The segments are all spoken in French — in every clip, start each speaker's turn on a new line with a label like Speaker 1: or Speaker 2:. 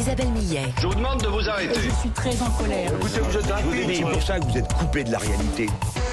Speaker 1: Isabelle Millet.
Speaker 2: Je vous demande de vous arrêter.
Speaker 3: Je suis très en colère.
Speaker 2: Écoutez, vous êtes un
Speaker 4: C'est pour ça que vous êtes coupé de la réalité.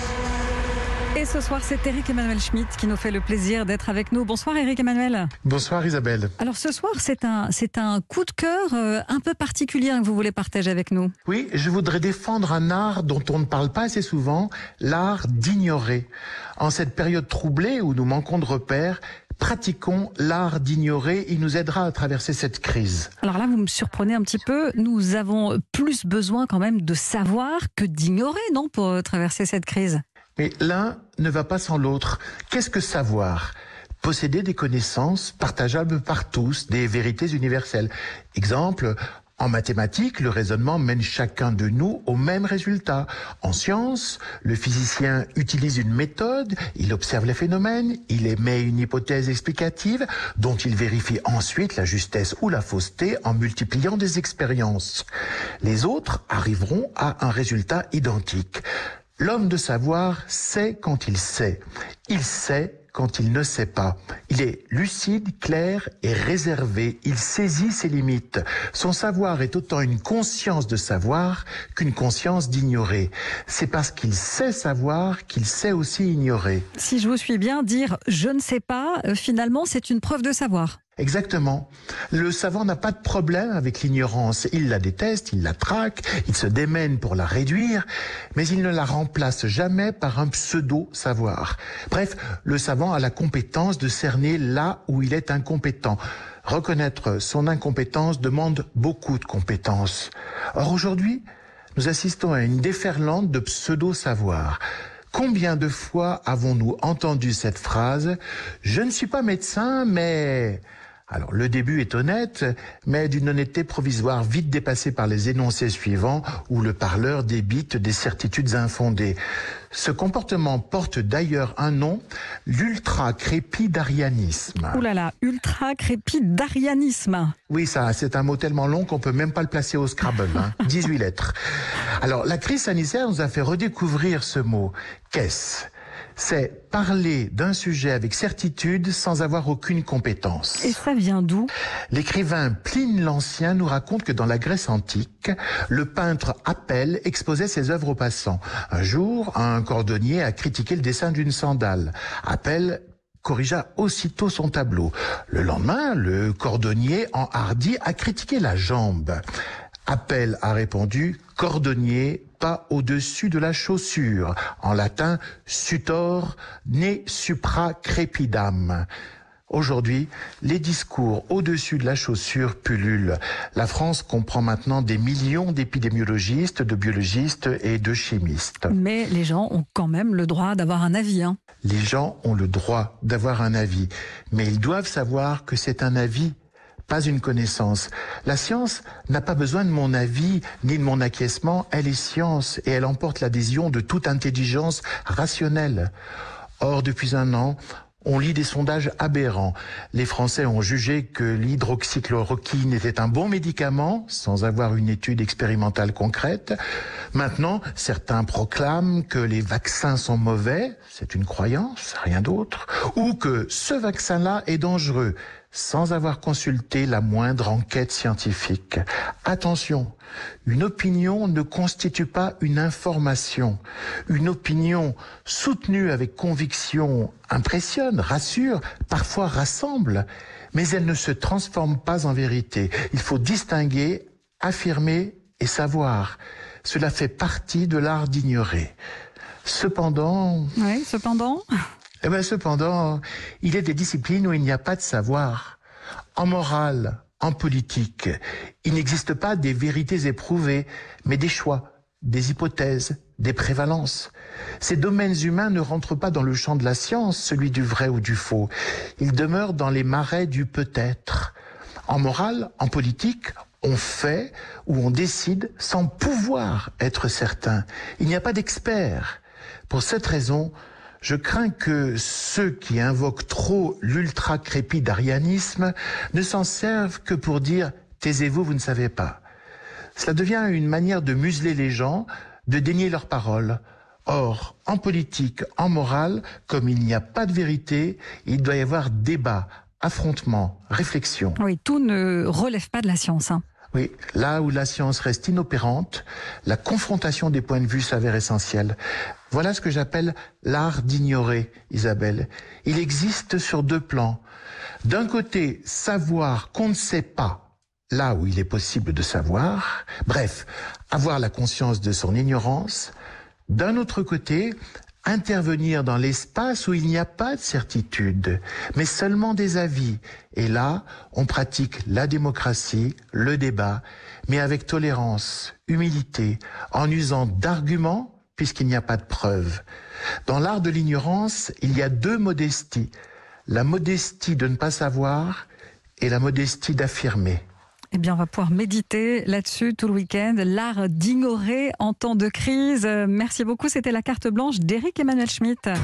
Speaker 5: Et ce soir, c'est Éric Emmanuel Schmitt qui nous fait le plaisir d'être avec nous. Bonsoir Éric Emmanuel.
Speaker 6: Bonsoir Isabelle.
Speaker 5: Alors ce soir, c'est un coup de cœur un peu particulier que vous voulez partager avec nous.
Speaker 6: Oui, je voudrais défendre un art dont on ne parle pas assez souvent, l'art d'ignorer. En cette période troublée où nous manquons de repères, pratiquons l'art d'ignorer. Il nous aidera à traverser cette crise.
Speaker 5: Alors là, vous me surprenez un petit peu. Nous avons plus besoin quand même de savoir que d'ignorer, non, pour traverser cette crise.
Speaker 6: Mais l'un ne va pas sans l'autre. Qu'est-ce que savoir ? Posséder des connaissances partageables par tous, des vérités universelles. Exemple, en mathématiques, le raisonnement mène chacun de nous au même résultat. En sciences, le physicien utilise une méthode, il observe les phénomènes, il émet une hypothèse explicative dont il vérifie ensuite la justesse ou la fausseté en multipliant des expériences. Les autres arriveront à un résultat identique. L'homme de savoir sait quand il sait. Il sait quand il ne sait pas. Il est lucide, clair et réservé. Il saisit ses limites. Son savoir est autant une conscience de savoir qu'une conscience d'ignorer. C'est parce qu'il sait savoir qu'il sait aussi ignorer.
Speaker 5: Si je vous suis bien, dire « je ne sais pas », finalement, c'est une preuve de savoir.
Speaker 6: Exactement. Le savant n'a pas de problème avec l'ignorance. Il la déteste, il la traque, il se démène pour la réduire, mais il ne la remplace jamais par un pseudo-savoir. Bref, le savant a la compétence de cerner là où il est incompétent. Reconnaître son incompétence demande beaucoup de compétences. Or aujourd'hui, nous assistons à une déferlante de pseudo-savoir. Combien de fois avons-nous entendu cette phrase « Je ne suis pas médecin, mais… » Alors, le début est honnête, mais d'une honnêteté provisoire vite dépassée par les énoncés suivants où le parleur débite des certitudes infondées. Ce comportement porte d'ailleurs un nom, l'ultra-crépidarianisme.
Speaker 5: Ouh là là, ultra-crépidarianisme.
Speaker 6: Oui, ça, c'est un mot tellement long qu'on peut même pas le placer au Scrabble, 18 lettres. Alors, la crise sanitaire nous a fait redécouvrir ce mot. Qu'est-ce ? C'est parler d'un sujet avec certitude sans avoir aucune compétence.
Speaker 5: Et ça vient d'où ?
Speaker 6: L'écrivain Pline l'Ancien nous raconte que dans la Grèce antique, le peintre Apelle exposait ses œuvres aux passants. Un jour, un cordonnier a critiqué le dessin d'une sandale. Apelle corrigea aussitôt son tableau. Le lendemain, le cordonnier enhardi a critiqué la jambe. Apelle a répondu « cordonnier, pas au-dessus de la chaussure ». En latin, sutor ne supra crepidam. Aujourd'hui, les discours au-dessus de la chaussure pullulent. La France comprend maintenant des millions d'épidémiologistes, de biologistes et de chimistes.
Speaker 5: Mais les gens ont quand même le droit d'avoir un avis, hein.
Speaker 6: Les gens ont le droit d'avoir un avis, mais ils doivent savoir que c'est un avis, pas une connaissance. La science n'a pas besoin de mon avis ni de mon acquiescement, elle est science et elle emporte l'adhésion de toute intelligence rationnelle. Or, depuis un an, on lit des sondages aberrants. Les Français ont jugé que l'hydroxychloroquine était un bon médicament, sans avoir une étude expérimentale concrète. Maintenant, certains proclament que les vaccins sont mauvais, c'est une croyance, rien d'autre, ou que ce vaccin-là est dangereux, sans avoir consulté la moindre enquête scientifique. Attention, une opinion ne constitue pas une information. Une opinion soutenue avec conviction impressionne, rassure, parfois rassemble, mais elle ne se transforme pas en vérité. Il faut distinguer, affirmer et savoir. Cela fait partie de l'art d'ignorer. Cependant...
Speaker 5: Oui, cependant...
Speaker 6: Cependant, il y a des disciplines où il n'y a pas de savoir. En morale, en politique, il n'existe pas des vérités éprouvées, mais des choix, des hypothèses, des prévalences. Ces domaines humains ne rentrent pas dans le champ de la science, celui du vrai ou du faux. Ils demeurent dans les marais du peut-être. En morale, en politique, on fait ou on décide sans pouvoir être certain. Il n'y a pas d'expert. Pour cette raison, je crains que ceux qui invoquent trop l'ultra-crépidarianisme ne s'en servent que pour dire « taisez-vous, vous ne savez pas ». Cela devient une manière de museler les gens, de dénier leurs paroles. Or, en politique, en morale, comme il n'y a pas de vérité, il doit y avoir débat, affrontement, réflexion.
Speaker 5: Oui, tout ne relève pas de la science, hein.
Speaker 6: Oui, là où la science reste inopérante, la confrontation des points de vue s'avère essentielle. Voilà ce que j'appelle l'art d'ignorer, Isabelle. Il existe sur 2 plans. D'un côté, savoir qu'on ne sait pas, là où il est possible de savoir, bref, avoir la conscience de son ignorance. D'un autre côté, intervenir dans l'espace où il n'y a pas de certitude, mais seulement des avis. Et là, on pratique la démocratie, le débat, mais avec tolérance, humilité, en usant d'arguments puisqu'il n'y a pas de preuves. Dans l'art de l'ignorance, il y a 2 modesties. La modestie de ne pas savoir et la modestie d'affirmer.
Speaker 5: Eh bien, on va pouvoir méditer là-dessus tout le week-end. L'art d'ignorer en temps de crise. Merci beaucoup. C'était la carte blanche d'Éric Emmanuel Schmitt.